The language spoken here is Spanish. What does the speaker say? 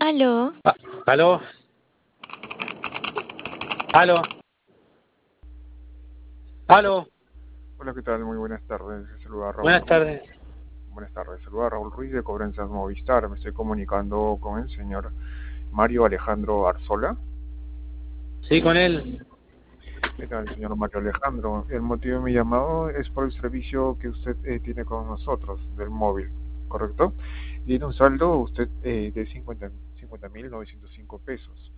Aló, ¿Aló? ¿Aló? ¿Aló? Hola, ¿qué tal? Muy buenas tardes. Se saluda Raúl Buenas Ruiz. tardes. Buenas tardes. Saluda Raúl Ruiz de Cobranzas Movistar. Me estoy comunicando con el señor Mario Alejandro Arzola. Sí, con él. ¿Qué tal, señor Mario Alejandro? El motivo de mi llamado es por el servicio que usted tiene con nosotros del móvil, ¿correcto? Tiene un saldo usted de 50.905 pesos.